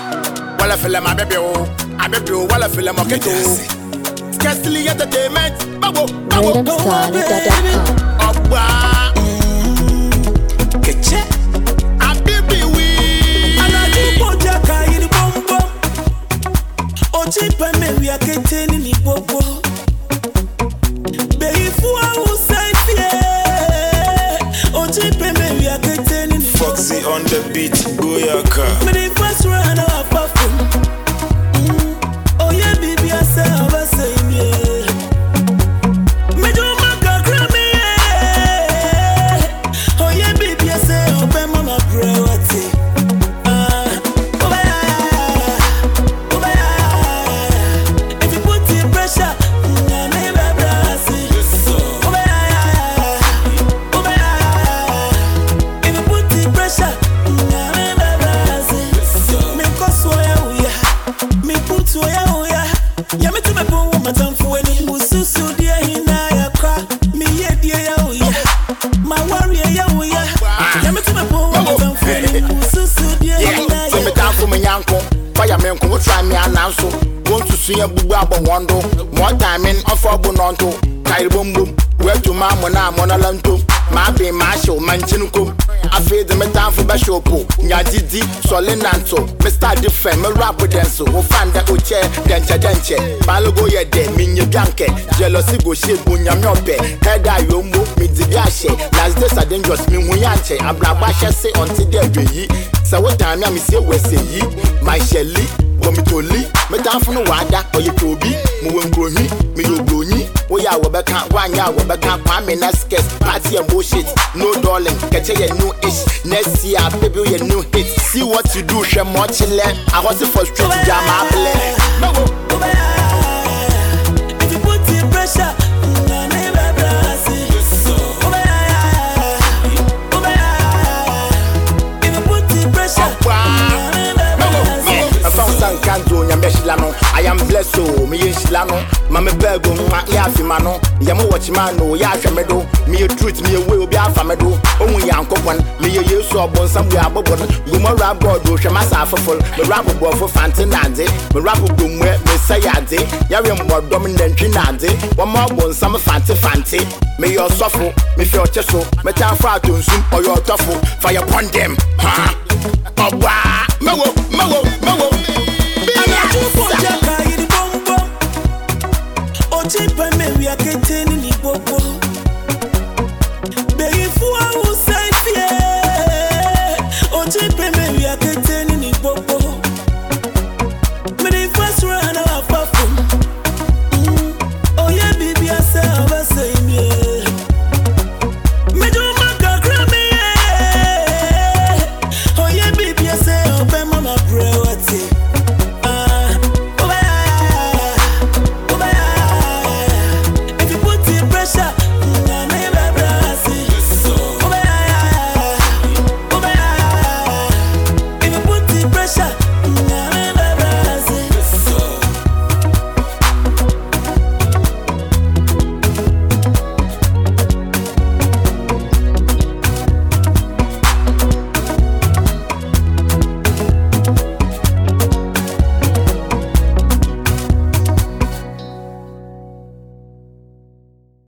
Wala feel my baby oh, I baby oh, wala feel my keto. Scarcely entertainment, bago, bago. Obwa, keche, I baby we. Anadi pojaka ini bombo. Oji pa me we aketeni ni bobo. Foxy on the beat, Goyaka. Me the first run of a phone. Oh yeah, baby, I say me. Me do my Grammy. Oh yeah, baby, I say open mama priority. If you put the pressure, try me and so want to see a bubba wando. More time in a for bononto. Kyle boom boom. Where to mamma mona lanto. My be marshal manchinuko. I feel the metan for bashopo. Nyadidi, solenanto. Mr. Different, me rap with them so. We'll find that chair, denche. Balogo ye de, minye bianke. Jealousy go shit, bunyamyope. Head I yombo, midigashe. Last days are dangerous, me muyanche. I'm blabasha say until they be. So what time I say we say ye. My Shelly. Womitoli, Metafano Wada, or you Toby, Muwangoni, Miyogoni, Oya Wabaka, Wanya Wabaka, Kwame Naskes, party and bullshit, no darling, catch a new ish, next year, baby, a new hit. See what you do, share more chile. I was the first street jam, if you put the pressure, I am blessed, so me in Shilano, Mamma Bergo, Yafimano, Yamu Watchmano, Yashamedo, me a truth, me a will be a famedo, only Uncle one, me a year so born some Yabon, Gumara board, Shamasa full, the rapper boy for Fantanade, the rapper boom where Messiade, Yariam more dominant Trinade, one more born some fancy, may your suffer, me feel chesso, metamfratum, or your tofu, fire upon them, huh? Oh, wow,